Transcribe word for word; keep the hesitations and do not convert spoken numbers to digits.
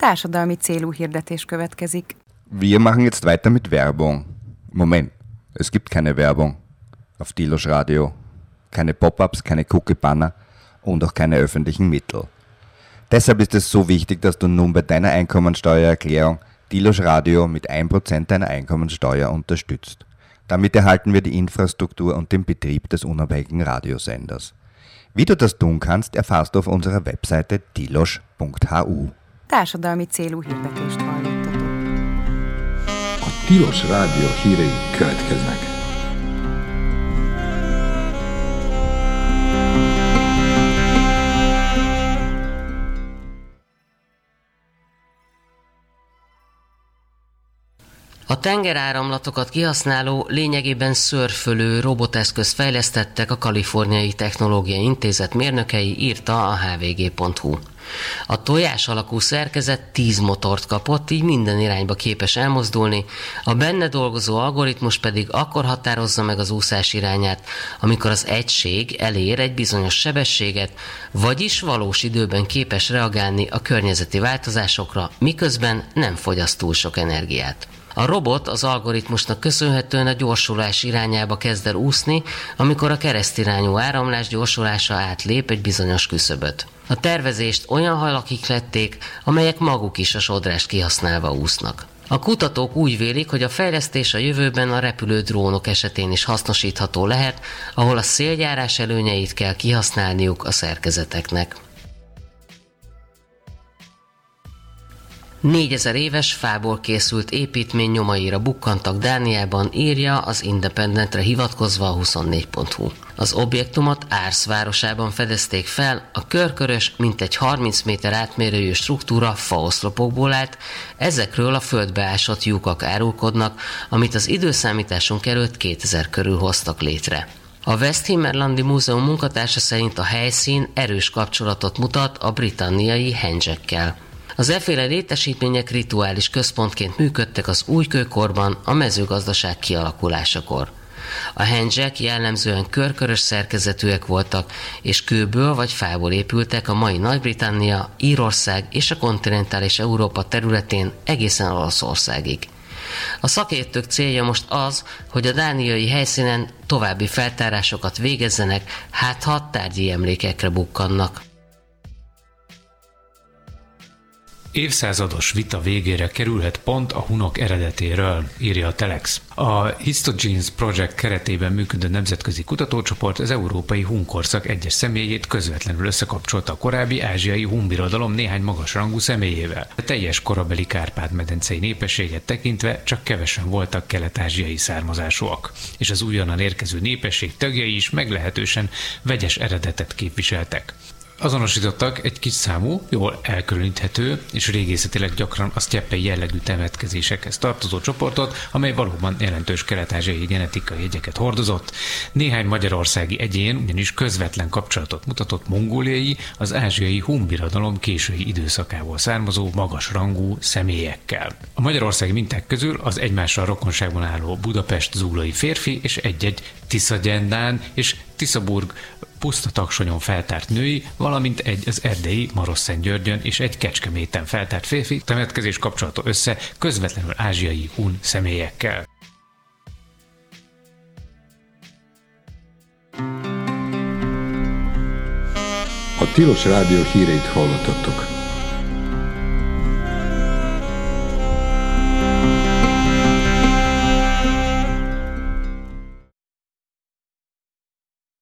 Társadalmi célú hirdetés következik. Wir machen jetzt weiter mit Werbung. Moment, es gibt keine Werbung auf Tilos Radio. Keine Pop-ups, keine Cookie-Banner und auch keine öffentlichen Mittel. Deshalb ist es so wichtig, dass du nun bei deiner Einkommensteuererklärung Tilos Radio mit ein Prozent deiner Einkommensteuer unterstützt. Damit erhalten wir die Infrastruktur und den Betrieb des unabhängigen Radiosenders. Wie du das tun kannst, erfährst du auf unserer Webseite tilos punkt h u. Társadalmi célú hirdetést hallottatok. A Tilos Rádió hírei következnek. A tengeráramlatokat kihasználó, lényegében szörfölő roboteszközt fejlesztettek a Kaliforniai Technológiai Intézet mérnökei, írta a h v g pont h u. A tojás alakú szerkezet tíz motort kapott, így minden irányba képes elmozdulni, a benne dolgozó algoritmus pedig akkor határozza meg az úszás irányát, amikor az egység elér egy bizonyos sebességet, vagyis valós időben képes reagálni a környezeti változásokra, miközben nem fogyaszt túl sok energiát. A robot az algoritmusnak köszönhetően a gyorsulás irányába kezd el úszni, amikor a keresztirányú áramlás gyorsulása átlép egy bizonyos küszöböt. A tervezést olyan halakik lették, amelyek maguk is a sodrást kihasználva úsznak. A kutatók úgy vélik, hogy a fejlesztés a jövőben a repülő drónok esetén is hasznosítható lehet, ahol a széljárás előnyeit kell kihasználniuk a szerkezeteknek. négyezer éves fából készült építmény nyomaira bukkantak Dániában, írja az Independentre hivatkozva a huszonnégy pont h u. Az objektumot Ars városában fedezték fel, a körkörös, mintegy harminc méter átmérőjű struktúra faoszlopokból állt, ezekről a földbe ásott lyukak árulkodnak, amit az időszámításunk előtt kétezer körül hoztak létre. A Westhimmerlandi Múzeum munkatársa szerint a helyszín erős kapcsolatot mutat a britanniai Henge-kkel. Az efféle létesítmények rituális központként működtek az újkőkorban, a mezőgazdaság kialakulásakor. A Henge-k jellemzően körkörös szerkezetűek voltak, és kőből vagy fából épültek a mai Nagy-Britannia, Írország és a kontinentális Európa területén egészen Olaszországig. A szakértők célja most az, hogy a dániai helyszínen további feltárásokat végezzenek, hát ha tárgyi emlékekre bukkannak. Évszázados vita végére kerülhet pont a hunok eredetéről, írja a Telex. A Histogenes Project keretében működő nemzetközi kutatócsoport az európai hunkorszak egyes személyét közvetlenül összekapcsolta a korábbi ázsiai hunbirodalom néhány magasrangú személyével. A teljes korabeli Kárpát-medencei népességet tekintve csak kevesen voltak kelet-ázsiai származásúak, és az újonnan érkező népesség tagjai is meglehetősen vegyes eredetet képviseltek. Azonosítottak egy kis számú, jól elkülöníthető és régészetileg gyakran a sztyeppei jellegű temetkezésekhez tartozó csoportot, amely valóban jelentős kelet-ázsiai genetikai jegyeket hordozott. Néhány magyarországi egyén ugyanis közvetlen kapcsolatot mutatott mongóliai, az ázsiai hun birodalom késői időszakából származó magasrangú személyekkel. A magyarországi minták közül az egymással rokonságban álló Budapest-zúlai férfi és egy-egy Tiszagyendán és Tiszaburg Pusztataksonyon feltárt női, valamint egy az erdélyi Marosszentgyörgyön és egy Kecskeméten feltárt férfi temetkezés kapcsolata össze közvetlenül ázsiai hun személyekkel. A Tilos Rádió híreit hallottatok.